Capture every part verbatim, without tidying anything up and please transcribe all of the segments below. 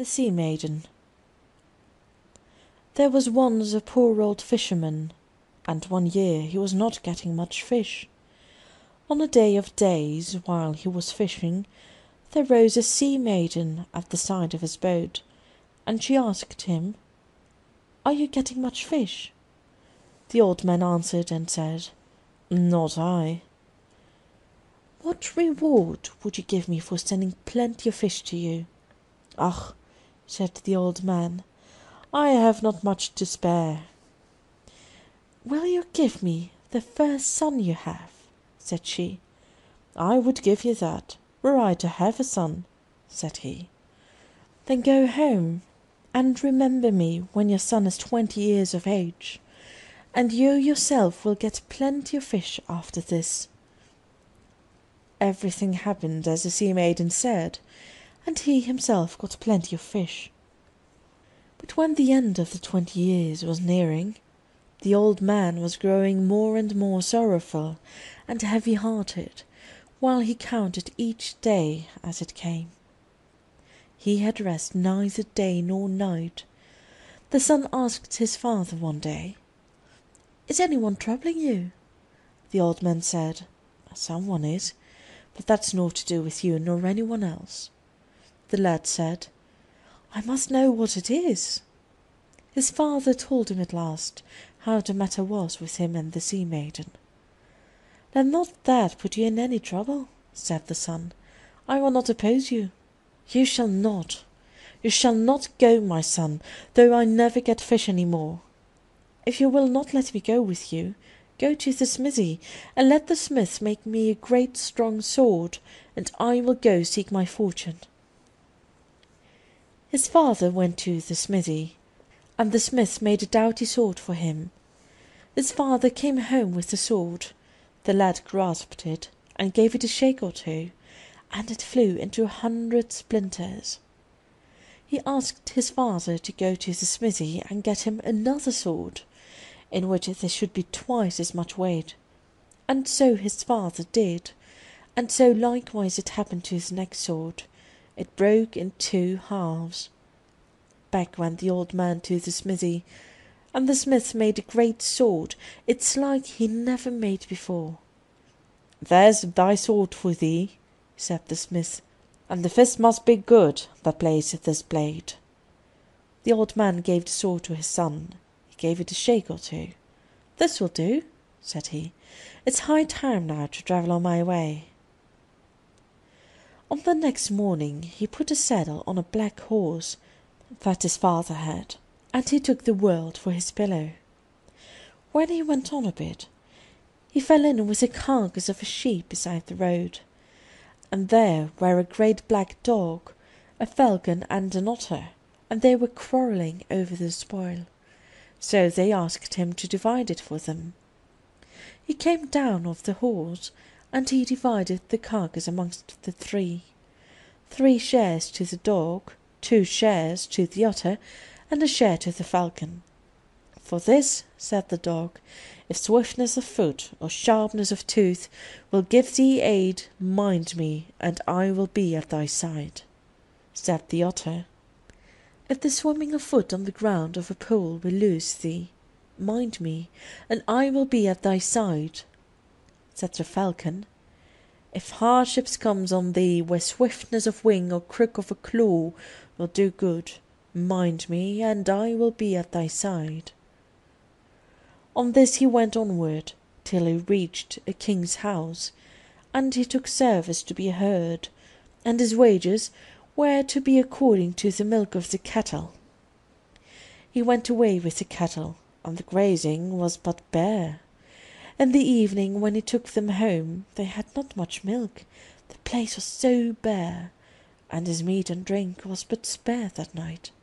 The Sea Maiden. There was once a poor old fisherman, and one year he was not getting much fish. On a day of days, while he was fishing, there rose a sea maiden at the side of his boat, and she asked him, "Are you getting much fish?" The old man answered and said, "Not I." "What reward would you give me for sending plenty of fish to you?" "Ah," said the old man, "I have not much to spare." "Will you give me the first son you have?" said she. "I would give you that, were I to have a son," said he. "Then go home, and remember me when your son is twenty years of age, and you yourself will get plenty of fish after this." Everything happened as the sea maiden said, and he himself got plenty of fish. But when the end of the twenty years was nearing, the old man was growing more and more sorrowful and heavy-hearted, while he counted each day as it came. He had rest neither day nor night. The son asked his father one day, "Is anyone troubling you?" The old man said, "Someone is, but that's naught to do with you nor anyone else." The lad said, "I must know what it is." His father told him at last how the matter was with him and the sea maiden. "Let not that put you in any trouble," said the son. "I will not oppose you." "You shall not. You shall not go, my son, though I never get fish any more. If you will not let me go with you, go to the smithy, and let the smith make me a great strong sword, and I will go seek my fortune." His father went to the smithy, and the smith made a doughty sword for him. His father came home with the sword. The lad grasped it, and gave it a shake or two, and it flew into a hundred splinters. He asked his father to go to the smithy and get him another sword, in which there should be twice as much weight, and so his father did, and so likewise it happened to his next sword. It broke in two halves. Back went the old man to the smithy, and the smith made a great sword, its like he never made before. "There's thy sword for thee," said the smith, "and the fist must be good that plays this blade." The old man gave the sword to his son. He gave it a shake or two. "This will do," said he. "It's high time now to travel on my way." On the next morning he put a saddle on a black horse that his father had, and he took the world for his pillow. When he went on a bit, he fell in with a carcass of a sheep beside the road, and there were a great black dog, a falcon, and an otter, and they were quarrelling over the spoil. So they asked him to divide it for them. He came down off the horse, and he divided the carcass amongst the three. Three shares to the dog, two shares to the otter, and a share to the falcon. "For this," said the dog, "if swiftness of foot or sharpness of tooth will give thee aid, mind me, and I will be at thy side." Said the otter, "If the swimming of foot on the ground of a pool will lose thee, mind me, and I will be at thy side." Said the falcon, "If hardships comes on thee where swiftness of wing or crook of a claw will do good, mind me, and I will be at thy side." On this he went onward, till he reached a king's house, and he took service to be a herd, and his wages were to be according to the milk of the cattle. He went away with the cattle, and the grazing was but bare. In the evening, when he took them home, they had not much milk, the place was so bare, and his meat and drink was but spare that night.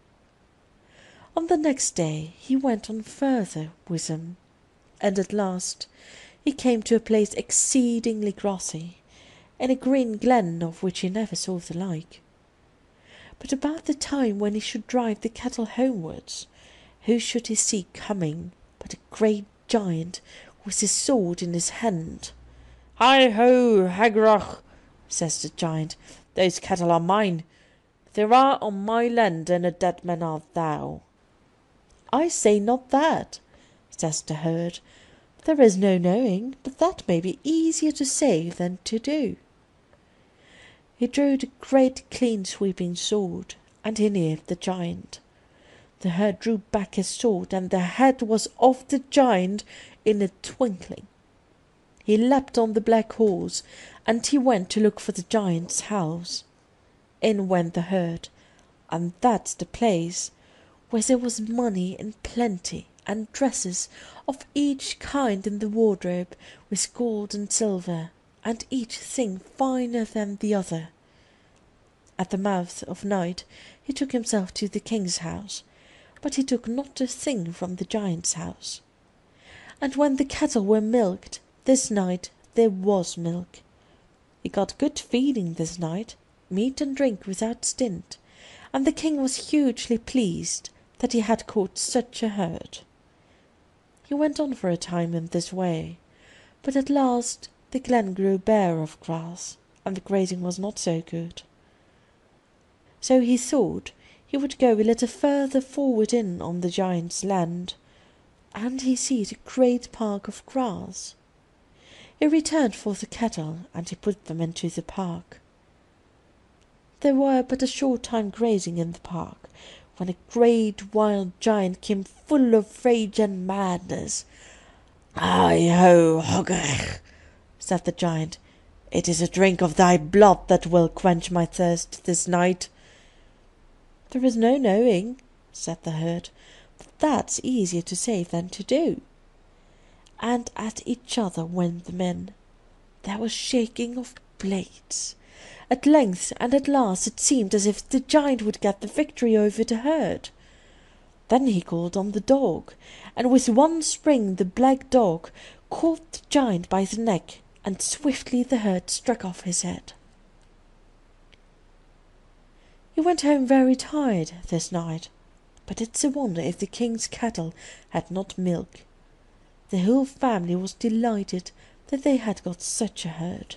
On the next day he went on further with them, and at last he came to a place exceedingly grassy, in a green glen of which he never saw the like. But about the time when he should drive the cattle homewards, who should he see coming but a great giant with his sword in his hand. "Hi ho, Hagrach," says the giant, "those cattle are mine. there are on my land, and a dead man art thou. I say not that, says the herd. There is no knowing, but that may be easier to say than to do. He drew the great clean sweeping sword, and he neared the giant. The herd drew back his sword, and the head was off the giant in a twinkling. He leapt on the black horse, and he went to look for the giant's house. In went the herd, and that's the place where there was money in plenty, and dresses of each kind in the wardrobe, with gold and silver, and each thing finer than the other. At the mouth of night he took himself to the king's house, but he took not a thing from the giant's house. And when the cattle were milked, this night there was milk. He got good feeding this night, meat and drink without stint, and the king was hugely pleased that he had caught such a herd. He went on for a time in this way, but at last the glen grew bare of grass, and the grazing was not so good. So he thought he would go a little further forward in on the giant's land, and he seed a great park of grass. He returned for the cattle, and he put them into the park. They were but a short time grazing in the park, when a great wild giant came full of rage and madness. "Hi-ho, Hogger," said the giant, "it is a drink of thy blood that will quench my thirst this night." "There is no knowing," said the herd, "but that's easier to say than to do." And at each other went the men. There was shaking of blades. At length and at last it seemed as if the giant would get the victory over the herd. Then he called on the dog, and with one spring the black dog caught the giant by the neck, and swiftly the herd struck off his head. He went home very tired this night, but it's a wonder if the king's cattle had not milk. The whole family was delighted that they had got such a herd.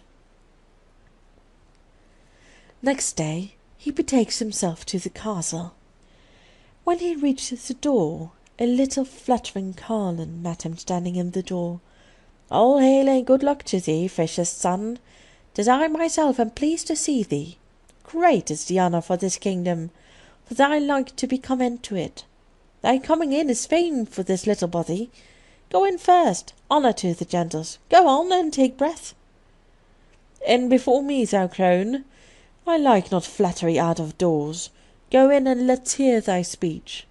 Next day he betakes himself to the castle. When he reached the door, a little fluttering carlin met him standing in the door. "All hail and good luck to thee, fisher's son. 'Tis I myself am pleased to see thee. Great is the honour for this kingdom, for thy like to be come into it. Thy coming in is fame for this little body. Go in first, honour to the gentles. Go on and take breath. In before me, thou crone. I like not flattery out of doors. Go in and let's hear thy speech."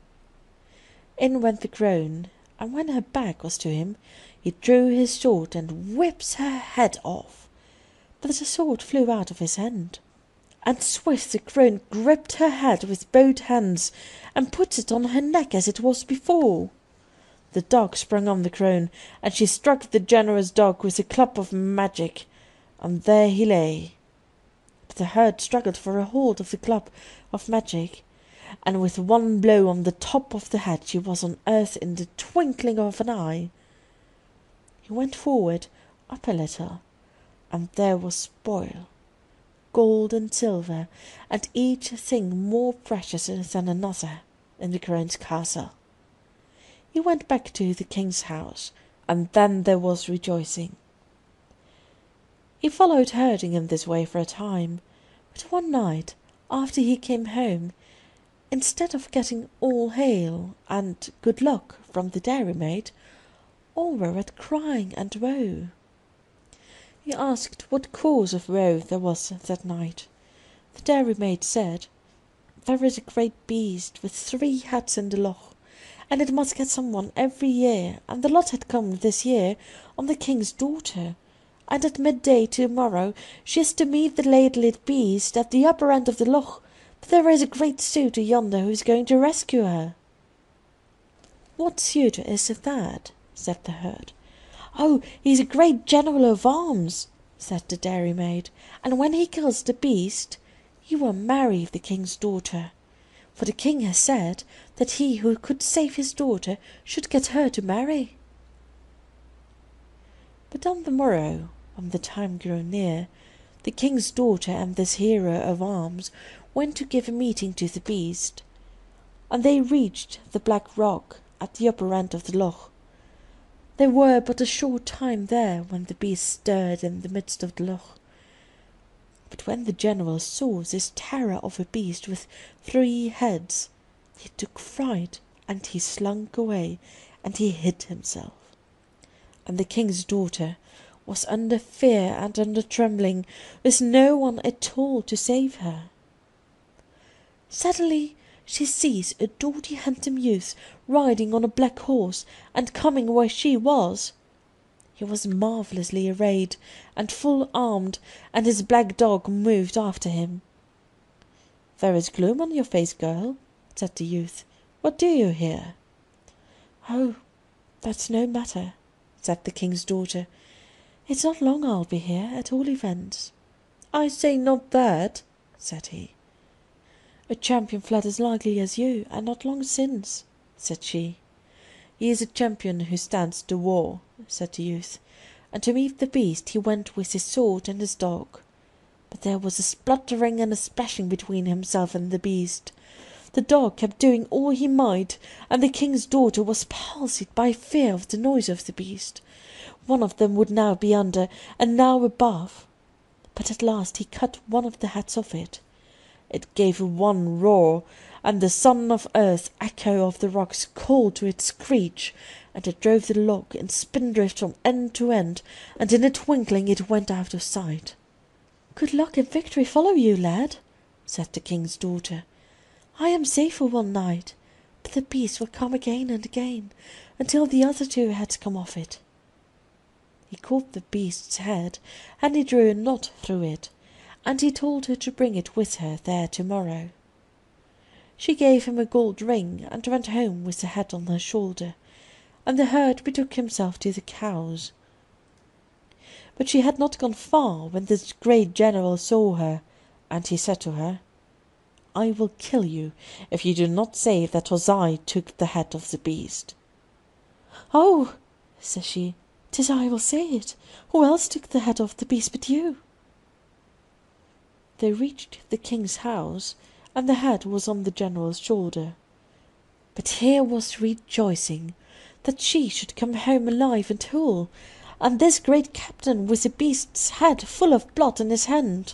In went the crone, and when her back was to him, he drew his sword and whips her head off. But the sword flew out of his hand, and swift the crone gripped her head with both hands, and put it on her neck as it was before. The dog sprung on the crone, and she struck the generous dog with a club of magic, and there he lay. But the herd struggled for a hold of the club of magic, and with one blow on the top of the head she was on earth in the twinkling of an eye. He went forward up a little, and there was spoil, gold and silver, and each thing more precious than another, in the crone's castle. He went back to the king's house, and then there was rejoicing. He followed herding in this way for a time, but one night, after he came home, instead of getting all hail and good luck from the dairymaid, all were at crying and woe. He asked what cause of woe there was that night. The dairymaid said, "There is a great beast with three heads in the loch, and it must get some one every year, and the lot had come this year on the king's daughter, and at midday to-morrow she is to meet the ladled beast at the upper end of the loch, but there is a great suitor yonder who is going to rescue her." "What suitor is that?" said the herd. "Oh, he is a great general of arms," said the dairymaid, "and when he kills the beast, he will marry the king's daughter. For the king has said that he who could save his daughter should get her to marry." But on the morrow, when the time grew near, the king's daughter and this hero of arms went to give a meeting to the beast, and they reached the black rock at the upper end of the loch. They were but a short time there when the beast stirred in the midst of the loch. But when the general saw this terror of a beast with three heads, he took fright, and he slunk away, and he hid himself. And the king's daughter was under fear and under trembling, with no one at all to save her. Suddenly she sees a doughty handsome youth riding on a black horse, and coming where she was. He was marvellously arrayed and full armed, and his black dog moved after him. "There is gloom on your face, girl," said the youth. "What do you here?" "Oh, that's no matter," said the king's daughter. "It's not long I'll be here, at all events." "I say not that," said he. "A champion fled as likely as you, and not long since," said she. "He is a champion who stands the war," said the youth, and to meet the beast he went with his sword and his dog. But there was a spluttering and a splashing between himself and the beast. The dog kept doing all he might, and the king's daughter was palsied by fear of the noise of the beast. One of them would now be under, and now above. But at last he cut one of the heads off it. It gave one roar, and the son of earth, echo of the rocks, called to its screech, and it drove the log in spindrift from end to end, and in a twinkling it went out of sight. "Good luck and victory follow you, lad," said the king's daughter. "I am safe for one night, but the beast will come again and again, until the other two heads come off it." He caught the beast's head, and he drew a knot through it, and he told her to bring it with her there to-morrow. She gave him a gold ring, and went home with the head on her shoulder, and the herd betook himself to the cows. But she had not gone far when the great general saw her, and he said to her, "I will kill you if you do not say that 'twas I took the head of the beast." "Oh," says she, "'tis I will say it. Who else took the head of the beast but you?" They reached the king's house, and the head was on the general's shoulder. But here was rejoicing, that she should come home alive and whole, and this great captain with the beast's head full of blood in his hand.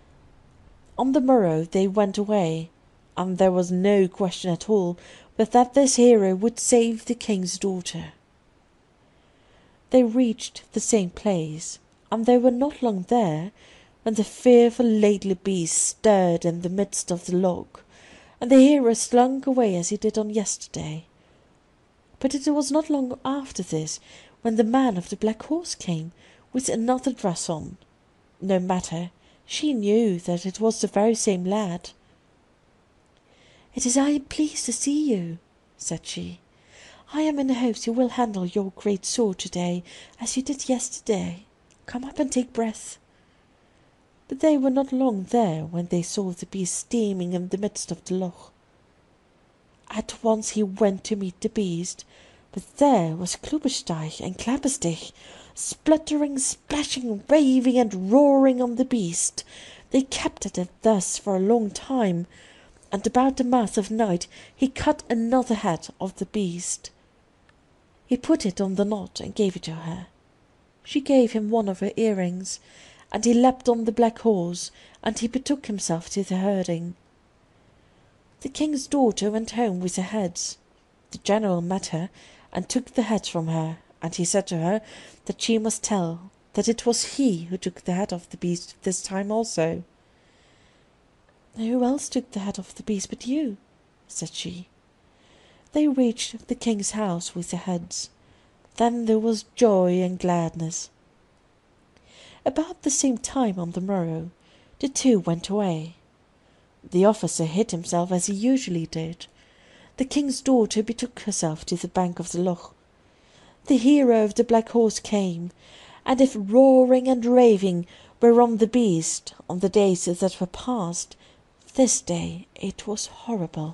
On the morrow they went away, and there was no question at all but that this hero would save the king's daughter. They reached the same place, and they were not long there when the fearful Laidly Beast stirred in the midst of the log, and the hero slunk away as he did on yesterday. But it was not long after this when the man of the black horse came, with another dress on. No matter, she knew that it was the very same lad. "It is I am pleased to see you," said she. "I am in hopes you will handle your great sword to-day, as you did yesterday. Come up and take breath." But they were not long there when they saw the beast steaming in the midst of the loch. At once he went to meet the beast, but there was Klubbersteich and Klapperstich, spluttering, splashing, raving, and roaring on the beast. They kept at it thus for a long time, and about the mouth of night he cut another head of the beast. He put it on the knot and gave it to her. She gave him one of her earrings, and he leapt on the black horse, and he betook himself to the herding. The king's daughter went home with the heads. The general met her, and took the heads from her, and he said to her that she must tell that it was he who took the head of the beast this time also. "Who else took the head of the beast but you?" said she. They reached the king's house with the heads. Then there was joy and gladness. About the same time on the morrow, the two went away. The officer hid himself as he usually did. The king's daughter betook herself to the bank of the loch. The hero of the black horse came, and if roaring and raving were on the beast on the days that were past, this day it was horrible.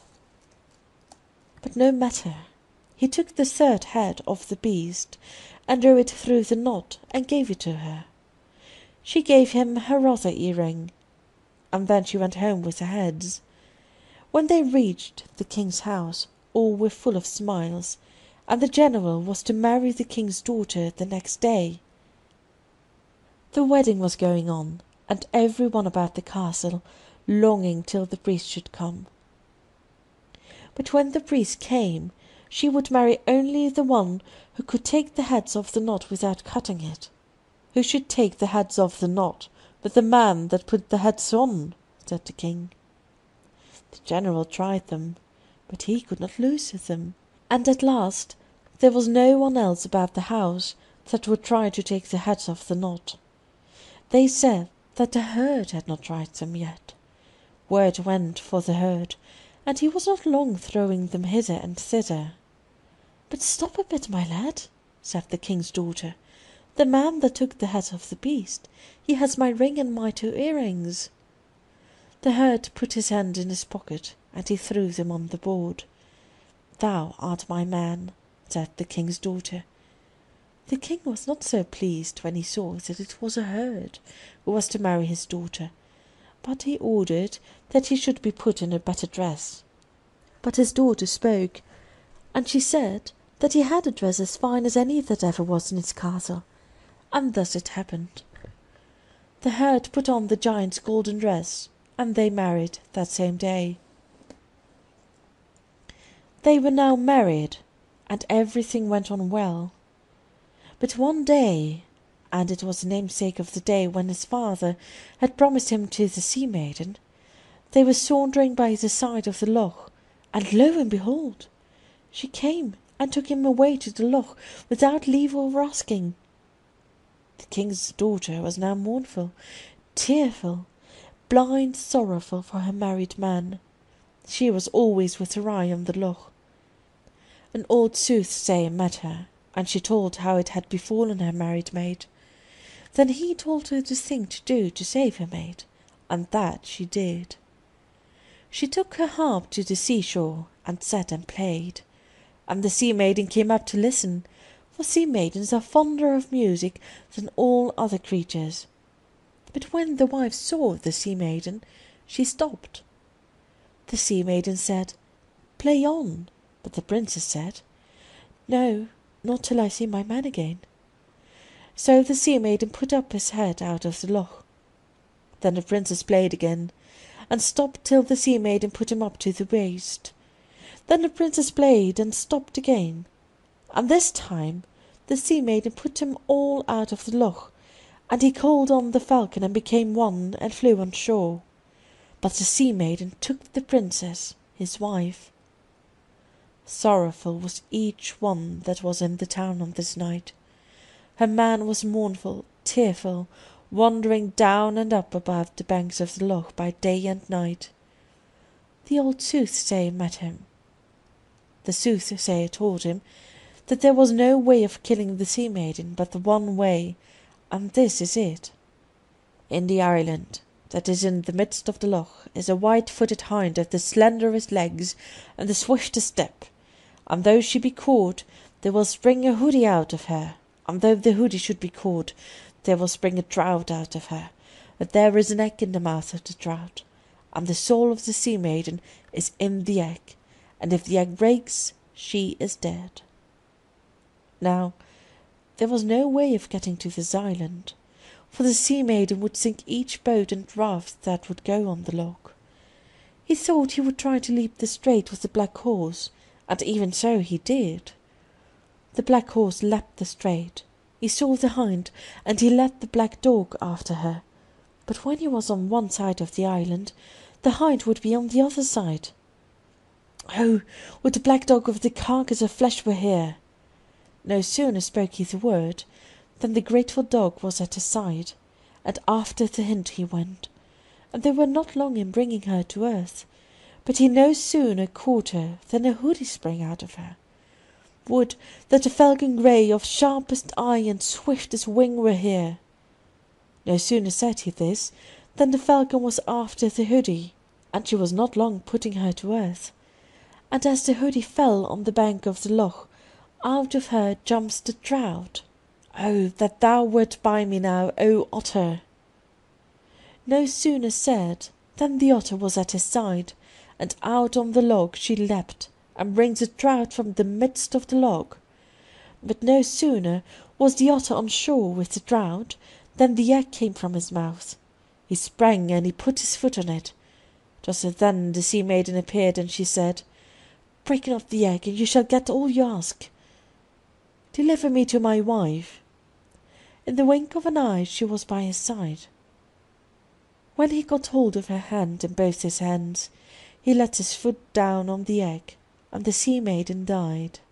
But no matter. He took the third head of the beast, and drew it through the knot, and gave it to her. She gave him her other earring. and then she went home with the heads. When they reached the king's house, all were full of smiles, and the general was to marry the king's daughter the next day. The wedding was going on, and every one about the castle longing till the priest should come. But when the priest came, she would marry only the one who could take the heads off the knot without cutting it. Who should take the heads off the knot but the man that put the heads on? Said the king. The general tried them, but he could not loosen them, and at last there was no one else about the house that would try to take the heads off the knot. They said that the herd had not tried them yet. Word went for the herd, and he was not long throwing them hither and thither. But stop a bit, my lad, said the king's daughter. The man that took the head of the beast, he has my ring and my two earrings. The herd put his hand in his pocket, and he threw them on the board. Thou art my man, said the king's daughter. The king was not so pleased when he saw that it was a herd who was to marry his daughter, but he ordered that he should be put in a better dress. But his daughter spoke, and she said that he had a dress as fine as any that ever was in his castle, and thus it happened. The herd put on the giant's golden dress, and they married that same day. They were now married, and everything went on well. But one day, and it was the namesake of the day when his father had promised him to the sea maiden, they were sauntering by the side of the loch, and lo and behold, she came and took him away to the loch without leave or asking. The king's daughter was now mournful, tearful, blind, sorrowful for her married man. She was always with her eye on the loch. An old soothsayer met her, and she told how it had befallen her married maid. Then he told her the thing to do to save her maid, and that she did. She took her harp to the seashore, and sat and played, and the sea maiden came up to listen, for sea maidens are fonder of music than all other creatures. But when the wife saw the sea maiden, she stopped. The sea maiden said, "Play on," but the princess said, "No, not till I see my man again." So the sea maiden put up his head out of the loch. Then the princess played again, and stopped till the sea maiden put him up to the waist. Then the princess played and stopped again, and this time the sea maiden put him all out of the loch, and he called on the falcon and became one and flew on shore. But the sea maiden took the princess, his wife. Sorrowful was each one that was in the town on this night. Her man was mournful, tearful, wandering down and up above the banks of the loch by day and night. The old soothsayer met him. The soothsayer told him that there was no way of killing the sea maiden but the one way, and this is it. In the island that is in the midst of the loch is a white-footed hind of the slenderest legs and the swiftest step, and though she be caught, there will spring a hoodie out of her, and though the hoodie should be caught, there will spring a trout out of her, but there is an egg in the mouth of the trout, and the soul of the sea maiden is in the egg, and if the egg breaks, she is dead. Now, there was no way of getting to this island, for the sea maiden would sink each boat and raft that would go on the loch. He thought he would try to leap the strait with the black horse, and even so he did. The black horse leapt the strait. He saw the hind, and he led the black dog after her. But when he was on one side of the island, the hind would be on the other side. "Oh, would the black dog of the carcass of flesh were here!" No sooner spoke he the word, than the grateful dog was at his side, and after the hind he went, and they were not long in bringing her to earth, but he no sooner caught her than a hoodie sprang out of her. Would that a falcon grey of sharpest eye and swiftest wing were here! No sooner said he this, than the falcon was after the hoodie, and she was not long putting her to earth, and as the hoodie fell on the bank of the loch, out of her jumps the trout. "Oh, that thou wert by me now, O otter!" No sooner said Then the otter was at his side, and out on the log she leapt, and brings the trout from the midst of the log. But no sooner was the otter on shore with the trout than the egg came from his mouth. He sprang, and he put his foot on it. Just then the sea maiden appeared, and she said, "Break not the egg, and you shall get all you ask." "Deliver me to my wife." In the wink of an eye she was by his side. When he got hold of her hand in both his hands, he let his foot down on the egg, and the sea maiden died.